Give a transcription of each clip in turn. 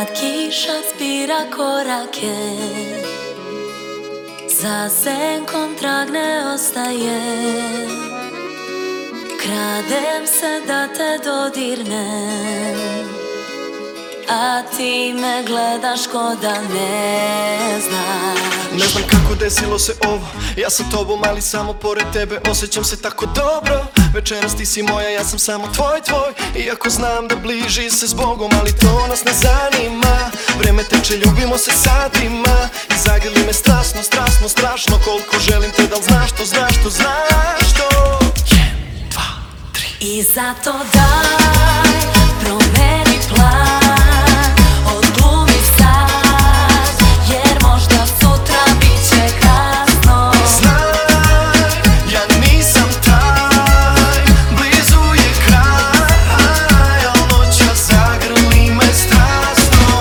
Kad kiša spira korake, za senkom trag ne ostaje. Kradem se da te dodirnem, a ti me gledaš ko da ne znaš. Ne znam kako desilo se ovo, ja sa tobom, ali samo pored tebe osjećam se tako dobro. Večeras ti si moja, ja sam samo tvoj. Iako znam da bliži se s Bogom, ali to nas ne zanima. Vreme teče, ljubimo se satima i zagrli me strasno, strašno. Koliko želim te, da li znaš to, znaš to. 1, 2, 3. I zato daj, promeni plan, odglumi sad, jer možda sutra bit će kasno. Znaj, ja nisam taj, blizu je kraj, al noća zagrli me strasno.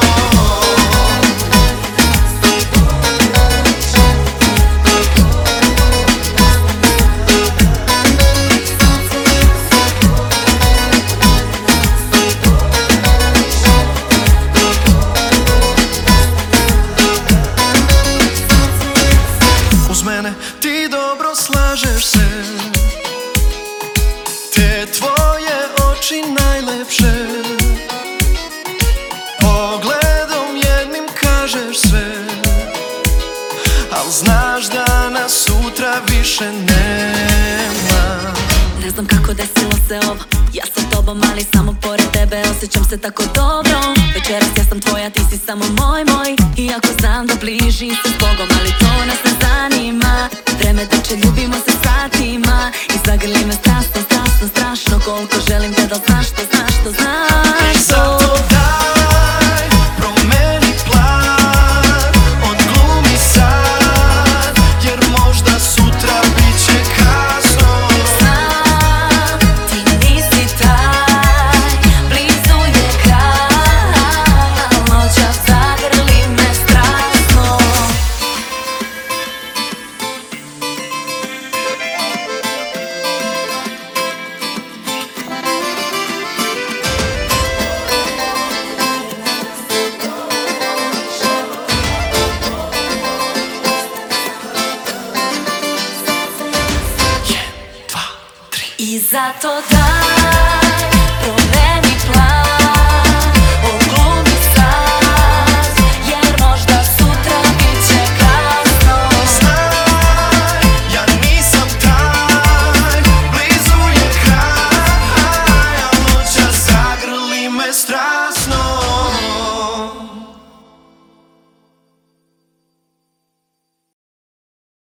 Uz mene ti dobro slažeš se, te tvoje oči najlepše, pogledom jednim kažeš sve, al znaš da nas sutra više nema. Ne znam kako desilo se ovo, ja sam tobom, ali samo pored tebe osjećam se tako dobro. Večeras ja sam tvoja, ti si samo moj. Iako znam da bliži se s Bogom, ali to nas ne zanima. Vreme teče, ljubimo se satima i zagrli me strašno. Koliko želim te, da znaš to, I zato daj, promeni plan, odglumi sad, jer možda sutra bit će kasno. Znam, ti nisi taj, blizu je kraj, al noćas zagrli me strasno. I zato daj